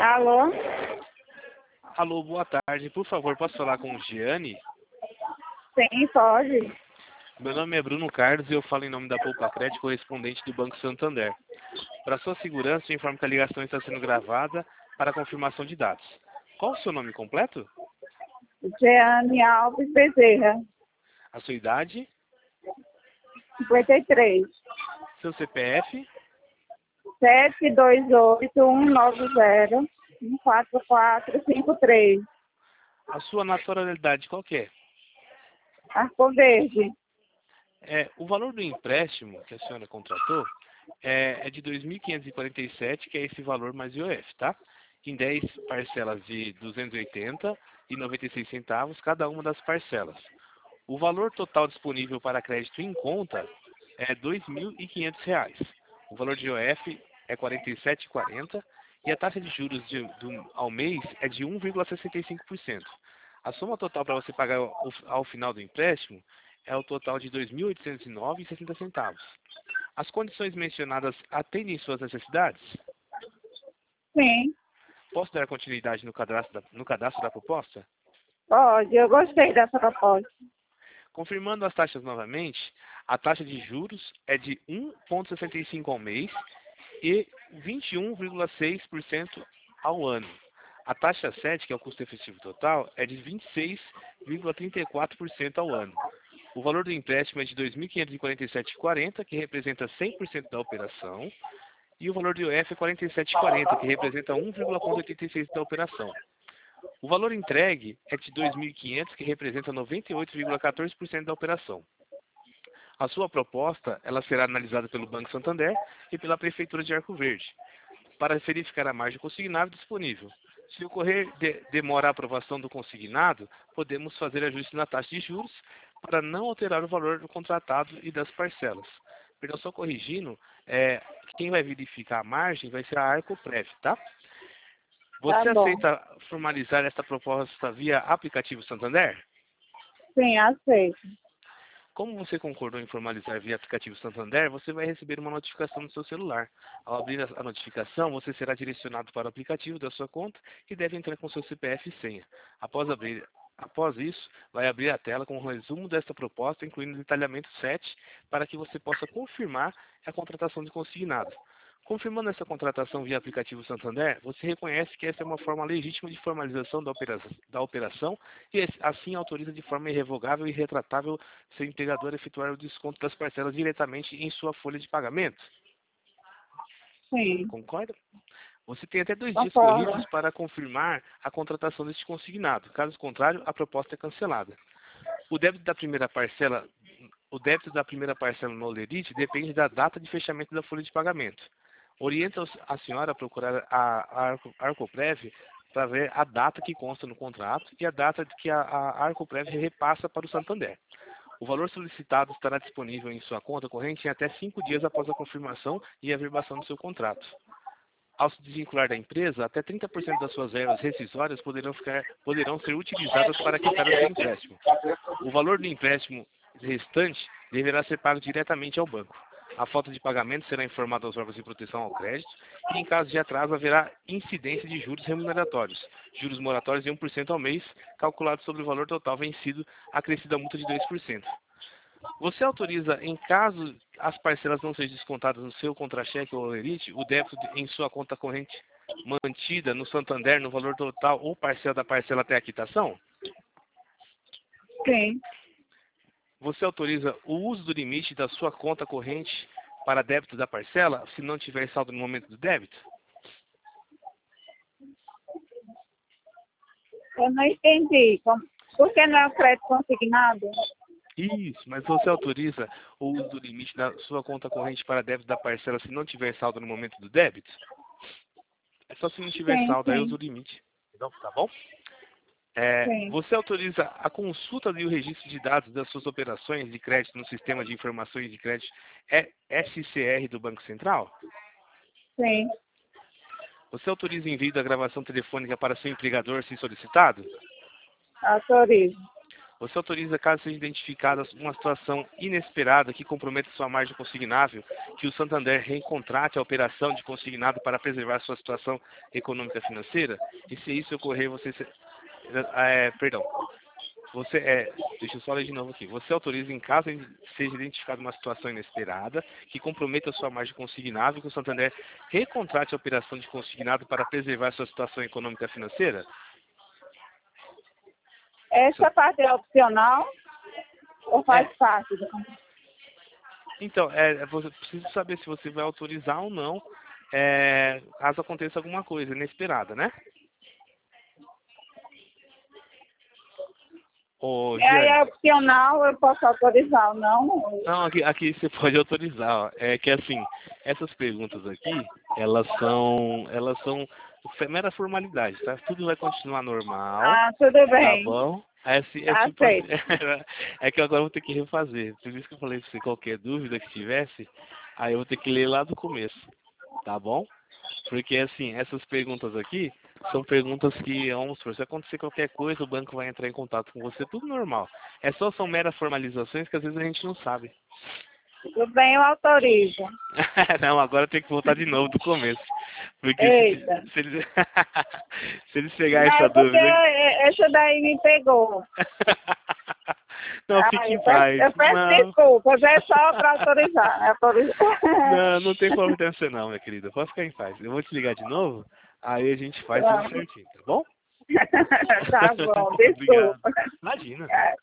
Alô? Alô, boa tarde. Por favor, posso falar com Giane? Sim, pode. Meu nome é Bruno Carlos e eu falo em nome da Poupa Crédito, correspondente do Banco Santander. Para sua segurança, eu informo que a ligação está sendo gravada para confirmação de dados. Qual o seu nome completo? Jeane Alves Bezerra, A sua idade? 53. Seu CPF? 728-190-14453. A sua naturalidade qual que é? Arco Verde. O valor do empréstimo que a senhora contratou é de R$ 2.547, que é esse valor mais IOF, tá? Em 10 parcelas de R$ 280,96 cada uma das parcelas. O valor total disponível para crédito em conta é R$ 2.500. O valor de IOF é R$ 47,40 e a taxa de juros ao mês é de 1,65%. A soma total para você pagar ao final do empréstimo é o total de R$ 2.809,60. As condições mencionadas atendem suas necessidades? Sim, Posso dar continuidade no cadastro da proposta? pode. Eu gostei dessa proposta. Confirmando as taxas novamente, a taxa de juros é de 1,65% ao mês e 21,6% ao ano. A taxa 7, que é o custo efetivo total, é de 26,34% ao ano. O valor do empréstimo é de R$ 2.547,40, que representa 100% da operação, e o valor do IOF é R$ 47,40, que representa 1,86% da operação. O valor entregue é de R$ 2.500, que representa 98,14% da operação. A sua proposta ela será analisada pelo Banco Santander e pela Prefeitura de Arco Verde, para verificar a margem consignada disponível. Se ocorrer demora a aprovação do consignado, podemos fazer ajuste na taxa de juros para não alterar o valor do contratado e das parcelas. Perdão, só corrigindo, quem vai verificar a margem vai ser a Arcoprev, tá? Você Tá bom. aceita formalizar esta proposta via aplicativo Santander? Sim, aceito. Como você concordou em formalizar via aplicativo Santander, você vai receber uma notificação no seu celular. Ao abrir a notificação, você será direcionado para o aplicativo da sua conta e deve entrar com seu CPF e senha. Após isso, vai abrir a tela com um resumo desta proposta, incluindo o detalhamento 7, para que você possa confirmar a contratação de consignado. Confirmando essa contratação via aplicativo Santander, você reconhece que essa é uma forma legítima de formalização da operação e assim autoriza de forma irrevogável e retratável seu empregador a efetuar o desconto das parcelas diretamente em sua folha de pagamento. Sim, Concorda? Você tem até 2 dias concordo. corridos para confirmar a contratação deste consignado. Caso contrário, a proposta é cancelada. O débito da primeira parcela no Olerite depende da data de fechamento da folha de pagamento. Oriento a senhora a procurar a Arcoprev para ver a data que consta no contrato e a data que a Arcoprev repassa para o Santander. O valor solicitado estará disponível em sua conta corrente em até 5 dias após a confirmação e averbação do seu contrato. Ao se desvincular da empresa, até 30% das suas verbas rescisórias poderão ser utilizadas para quitar o seu empréstimo. O valor do empréstimo restante deverá ser pago diretamente ao banco. A falta de pagamento será informada aos órgãos de proteção ao crédito e, em caso de atraso, haverá incidência de juros remuneratórios, juros moratórios de 1% ao mês, calculados sobre o valor total vencido, acrescido a multa de 2%. Você autoriza, em caso as parcelas não sejam descontadas no seu contra-cheque ou Olerite, o débito em sua conta corrente mantida no Santander no valor total ou parcela da parcela até a quitação? Sim, Você autoriza o uso do limite da sua conta corrente para débito da parcela, se não tiver saldo no momento do débito? eu não entendi. Por que não é o crédito consignado? Isso, mas você autoriza o uso do limite da sua conta corrente para débito da parcela se não tiver saldo no momento do débito? É só se não tiver Sim, saldo, aí sim, usa o limite. Então, tá bom? sim. Você autoriza a consulta e o registro de dados das suas operações de crédito no Sistema de Informações de Crédito SCR do Banco Central? Sim, Você autoriza o envio da gravação telefônica para seu empregador se solicitado? autorizo. Você autoriza, caso seja identificada uma situação inesperada que comprometa sua margem consignável, que o Santander reencontrate a operação de consignado para preservar sua situação econômica financeira? E se isso ocorrer, perdão. Deixa eu só ler de novo aqui. Você autoriza, em caso seja identificada uma situação inesperada que comprometa a sua margem consignável, que o Santander recontrate a operação de consignado para preservar sua situação econômica financeira? Essa parte é opcional ou faz parte? Então, você precisa saber se você vai autorizar ou não, caso aconteça alguma coisa inesperada, né? Aí é opcional, eu posso autorizar ou não? Não, aqui você pode autorizar. Ó. É que assim, essas perguntas aqui, elas são mera formalidade, tá? Tudo vai continuar normal. Ah, tudo bem. Tá bom? Tipo, Aceito. é que agora eu vou ter que refazer. Por isso que eu falei pra você, qualquer dúvida que tivesse, aí eu vou ter que ler lá do começo. Tá bom? Porque, assim, essas perguntas aqui são perguntas que, vamos supor, se acontecer qualquer coisa, o banco vai entrar em contato com você, tudo normal. São meras formalizações que às vezes a gente não sabe. Tudo bem, eu autorizo. Não, agora tem que voltar de novo do começo. Porque se eles, se eles pegar essa dúvida... Essa daí me pegou. Não, fique em paz. Eu peço desculpas, é só para autorizar. Não tem providência não, minha querida. Pode ficar em paz. Eu vou te ligar de novo, aí a gente faz tudo certinho, tá bom? Tá bom, desculpa. Obrigado. Imagina.